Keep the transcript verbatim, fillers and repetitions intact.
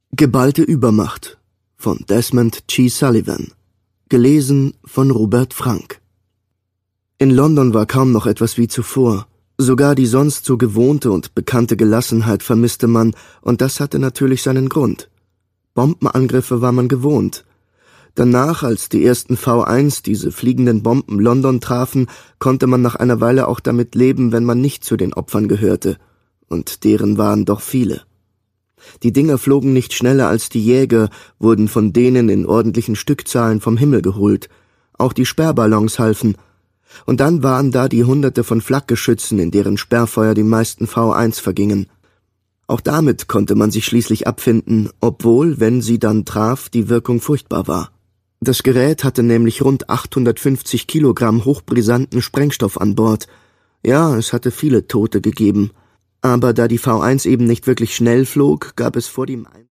Geballte Übermacht von Desmond G. Sullivan. Gelesen von Robert Frank. In London war kaum noch etwas wie zuvor. Sogar die sonst so gewohnte und bekannte Gelassenheit vermisste man, und das hatte natürlich seinen Grund. Bombenangriffe war man gewohnt. Danach, als die ersten V eins, diese fliegenden Bomben, London trafen, konnte man nach einer Weile auch damit leben, wenn man nicht zu den Opfern gehörte. Und deren waren doch viele. Die Dinger flogen nicht schneller als die Jäger, wurden von denen in ordentlichen Stückzahlen vom Himmel geholt. Auch die Sperrballons halfen. Und dann waren da die Hunderte von Flakgeschützen, in deren Sperrfeuer die meisten V eins vergingen. Auch damit konnte man sich schließlich abfinden, obwohl, wenn sie dann traf, die Wirkung furchtbar war. Das Gerät hatte nämlich rund achthundertfünfzig Kilogramm hochbrisanten Sprengstoff an Bord. Ja, es hatte viele Tote gegeben. Aber da die V eins eben nicht wirklich schnell flog, gab es vor dem